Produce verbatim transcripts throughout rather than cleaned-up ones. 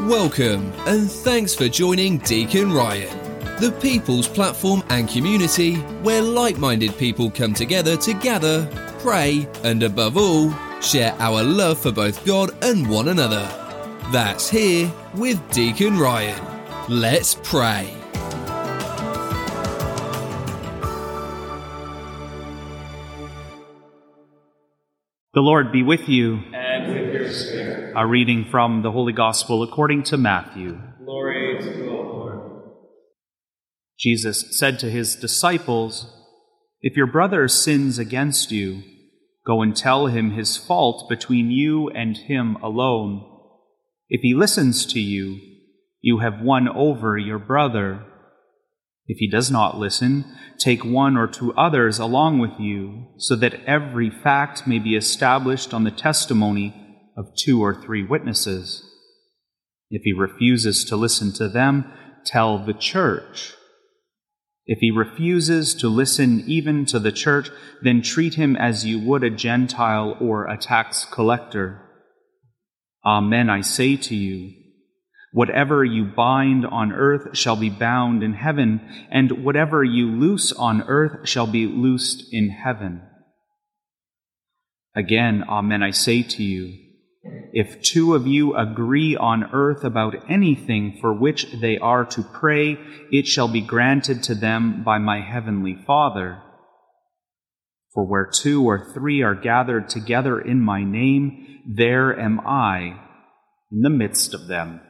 Welcome, and thanks for joining Deacon Ryan, the people's platform and community where like-minded people come together to gather, pray, and above all, share our love for both God and one another. That's here with Deacon Ryan. Let's pray. The Lord be with you. And with your spirit. A reading from the Holy Gospel according to Matthew. Glory to you, O Lord. Jesus said to his disciples, "If your brother sins against you, go and tell him his fault between you and him alone. If he listens to you, you have won over your brother. If he does not listen, take one or two others along with you, so that every fact may be established on the testimony of two or three witnesses. If he refuses to listen to them, tell the church. If he refuses to listen even to the church, then treat him as you would a Gentile or a tax collector. Amen, I say to you, whatever you bind on earth shall be bound in heaven, and whatever you loose on earth shall be loosed in heaven. Again, amen, I say to you, if two of you agree on earth about anything for which they are to pray, it shall be granted to them by my heavenly Father. For where two or three are gathered together in my name, there am I in the midst of them."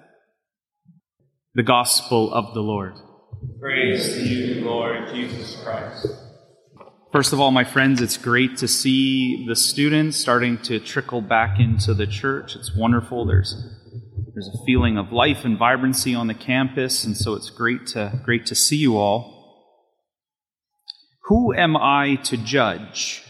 The Gospel of the Lord. Praise to you, Lord Jesus Christ. First of all, my friends, it's great to see the students starting to trickle back into the church. It's wonderful. There's there's a feeling of life and vibrancy on the campus, and so it's great to great to see you all. Who am I to judge?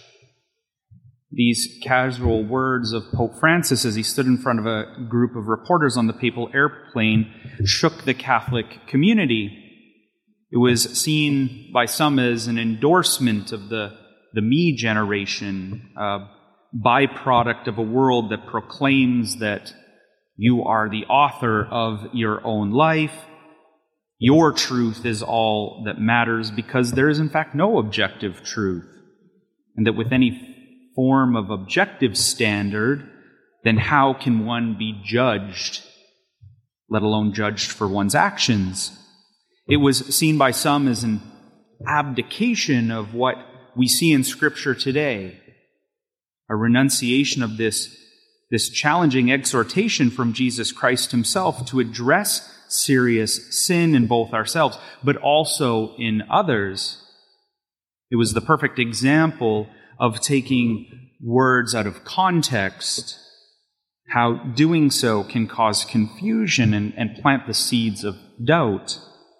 These casual words of Pope Francis as he stood in front of a group of reporters on the papal airplane shook the Catholic community. It was seen by some as an endorsement of the, the me generation, a byproduct of a world that proclaims that you are the author of your own life. Your truth is all that matters because there is in fact no objective truth. And that with any form of objective standard, then how can one be judged, let alone judged for one's actions? It was seen by some as an abdication of what we see in Scripture today, a renunciation of this, this challenging exhortation from Jesus Christ himself to address serious sin in both ourselves, but also in others. It was the perfect example of taking words out of context, how doing so can cause confusion and, and plant the seeds of doubt.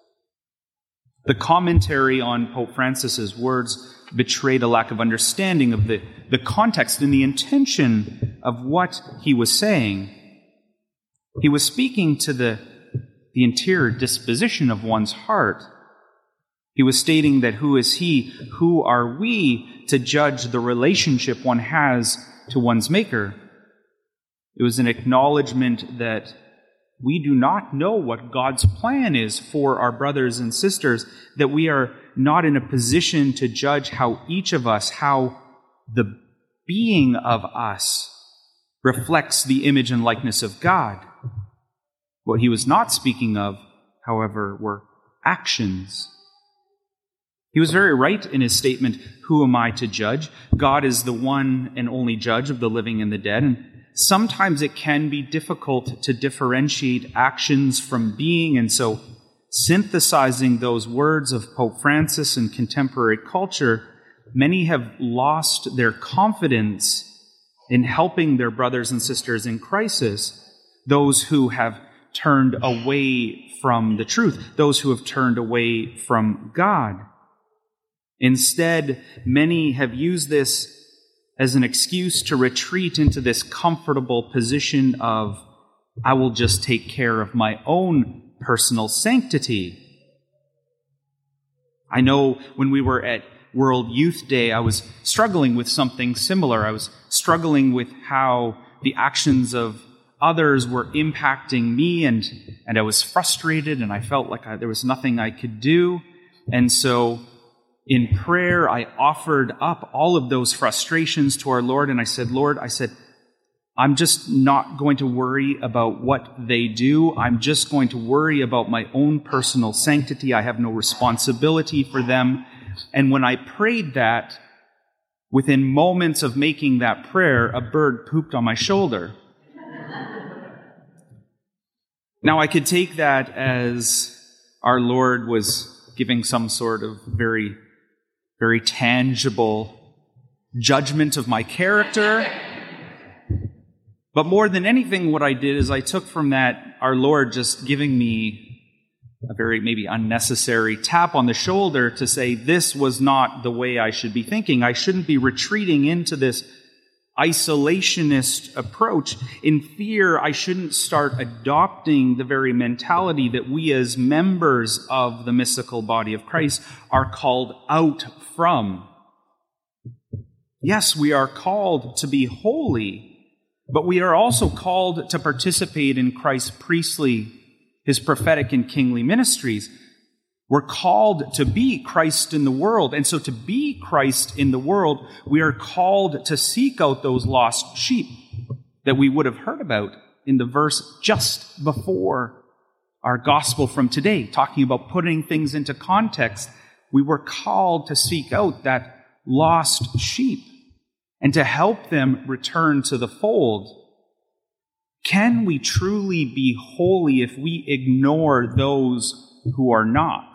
The commentary on Pope Francis's words betrayed a lack of understanding of the, the context and the intention of what he was saying. He was speaking to the, the interior disposition of one's heart. He was stating that who is he, who are we to judge the relationship one has to one's Maker? It was an acknowledgement that we do not know what God's plan is for our brothers and sisters, that we are not in a position to judge how each of us, how the being of us reflects the image and likeness of God. What he was not speaking of, however, were actions. He was very right in his statement, who am I to judge? God is the one and only judge of the living and the dead, and sometimes it can be difficult to differentiate actions from being, and so synthesizing those words of Pope Francis in contemporary culture, many have lost their confidence in helping their brothers and sisters in crisis, those who have turned away from the truth, those who have turned away from God. Instead, many have used this as an excuse to retreat into this comfortable position of, I will just take care of my own personal sanctity. I know when we were at World Youth Day, I was struggling with something similar. I was struggling with how the actions of others were impacting me, and, and I was frustrated, and I felt like I, there was nothing I could do. And so in prayer, I offered up all of those frustrations to our Lord, and I said, Lord, I said, I'm just not going to worry about what they do. I'm just going to worry about my own personal sanctity. I have no responsibility for them. And when I prayed that, within moments of making that prayer, a bird pooped on my shoulder. Now, I could take that as our Lord was giving some sort of very, very tangible judgment of my character. But more than anything, what I did is I took from that our Lord just giving me a very maybe unnecessary tap on the shoulder to say this was not the way I should be thinking. I shouldn't be retreating into this isolationist approach. In fear, I shouldn't start adopting the very mentality that we as members of the mystical body of Christ are called out from. Yes, we are called to be holy, but we are also called to participate in Christ's priestly, his prophetic and kingly ministries. We're called to be Christ in the world. And so to be Christ in the world, we are called to seek out those lost sheep that we would have heard about in the verse just before our gospel from today, talking about putting things into context. We were called to seek out that lost sheep and to help them return to the fold. Can we truly be holy if we ignore those who are not?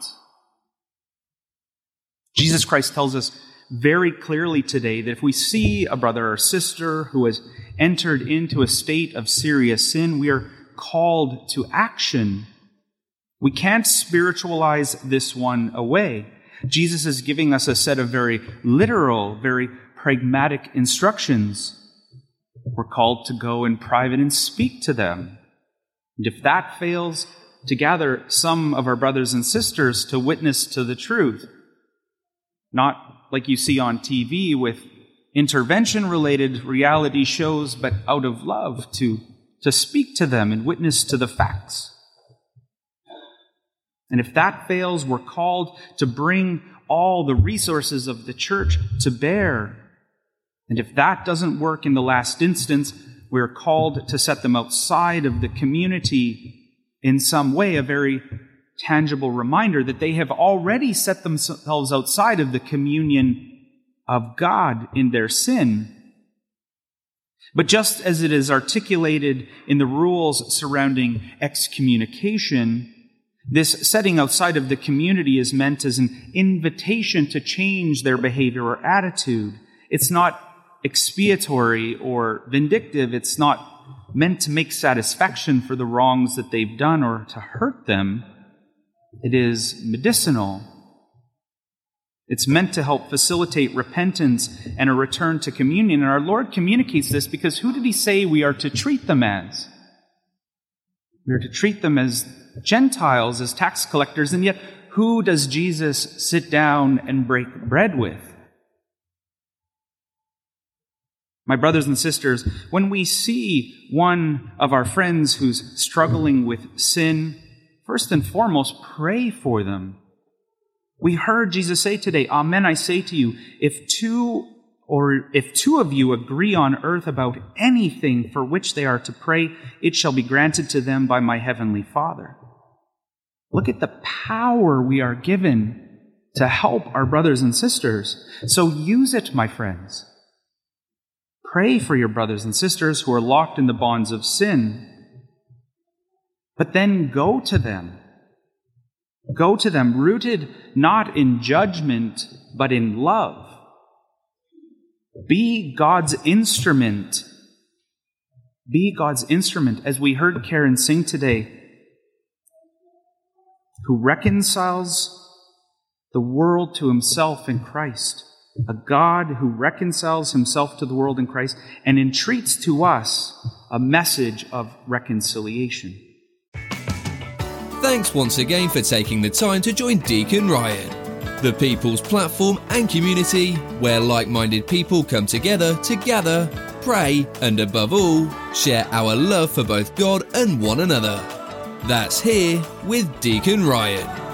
Jesus Christ tells us very clearly today that if we see a brother or sister who has entered into a state of serious sin, we are called to action. We can't spiritualize this one away. Jesus is giving us a set of very literal, very pragmatic instructions. We're called to go in private and speak to them. And if that fails, to gather some of our brothers and sisters to witness to the truth. Not like you see on T V with intervention-related reality shows, but out of love to, to speak to them and witness to the facts. And if that fails, we're called to bring all the resources of the church to bear. And if that doesn't work in the last instance, we're called to set them outside of the community in some way, a very tangible reminder that they have already set themselves outside of the communion of God in their sin. But just as it is articulated in the rules surrounding excommunication, this setting outside of the community is meant as an invitation to change their behavior or attitude. It's not expiatory or vindictive. It's not meant to make satisfaction for the wrongs that they've done or to hurt them. It is medicinal. It's meant to help facilitate repentance and a return to communion. And our Lord communicates this because who did he say we are to treat them as? We are to treat them as Gentiles, as tax collectors, and yet who does Jesus sit down and break bread with? My brothers and sisters, when we see one of our friends who's struggling with sin, first and foremost, pray for them. We heard Jesus say today, Amen, I say to you, if two or if two of you agree on earth about anything for which they are to pray, it shall be granted to them by my heavenly Father. Look at the power we are given to help our brothers and sisters. So use it, my friends. Pray for your brothers and sisters who are locked in the bonds of sin. But then go to them. Go to them, rooted not in judgment, but in love. Be God's instrument. Be God's instrument, as we heard Karen sing today, who reconciles the world to himself in Christ. A God who reconciles himself to the world in Christ and entreats to us a message of reconciliation. Thanks once again for taking the time to join Deacon Ryan, the people's platform and community where like-minded people come together to gather, pray, and above all, share our love for both God and one another. That's Here with Deacon Ryan.